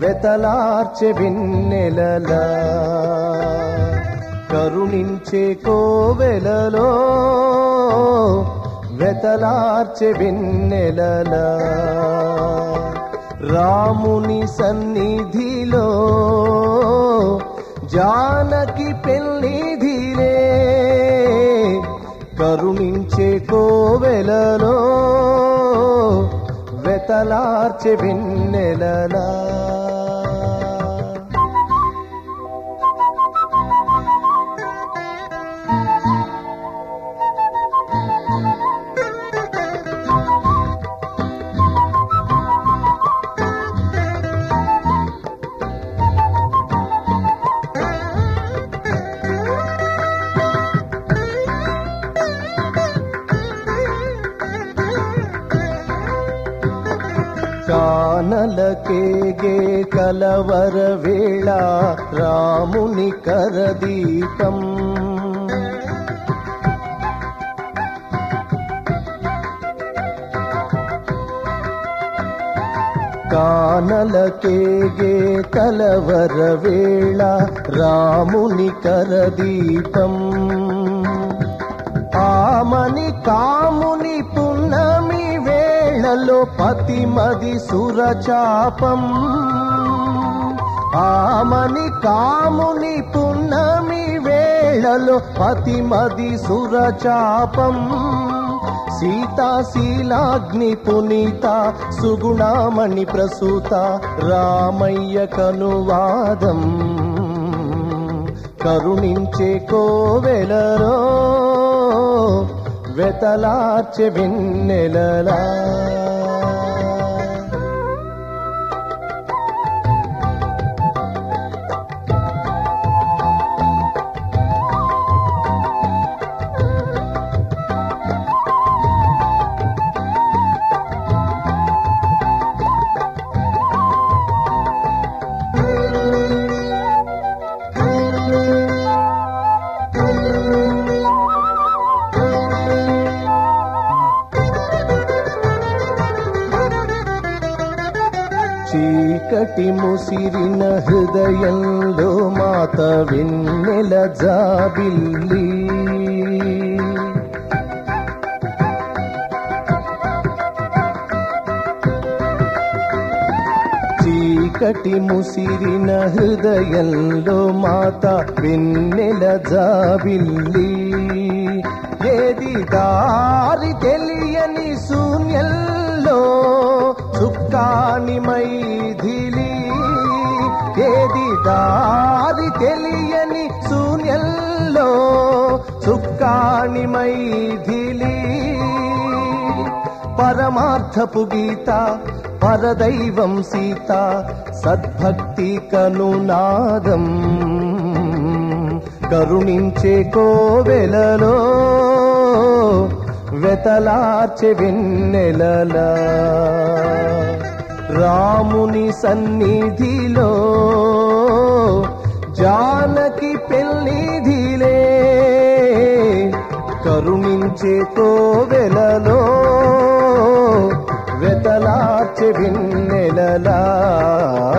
వెతలార్చె వెన్నెలలా కరుణించే కోవెలలో వెతలార్చె వెన్నెలలా రాముని సన్నిధిలో జానకి పెన్నిధిలే కరుణించే కోవెలలో వెతలార్చె వెన్నెలలా కానలకేగే కలవర వేళ రాముని కరదీపం కానలకేగే కలవర వేళ రాముని కరదీపం ఆమని కాముని పున్నమి వేళలో పతిమది సురచాపం ఆమని కాముని పున్నమి వేళలో పతిమది సురచాపం సీతాశీలాగ్ని పునీత సుగుణామణి ప్రసూత రామయ్య కనువాదం కరుణించే కోవెలలో వెతలార్చె వెన్నెలలా చీకటి ముసిరిన హృదయంలో మాత వెన్నెల జాబిల్లి చీకటి ముసిరిన హృదయంలో మాత వెన్నెల జాబిల్లి ఏది దారి తెలియని శూన్యంలో చుక్కాని మైథిలి ఏది దారి తెలియని శూన్యంలో చుక్కాని మైథిలి పరమార్థపు గీత పరదైవం సీత సద్భక్తి కనునాదం కరుణించే కోవెలలో వెతలార్చె వెన్నెలలా రాముని సన్నిధిలో జానకి పెన్నిధిలే కరుణించే కోవెలలో వెతలార్చె వెన్నెలలా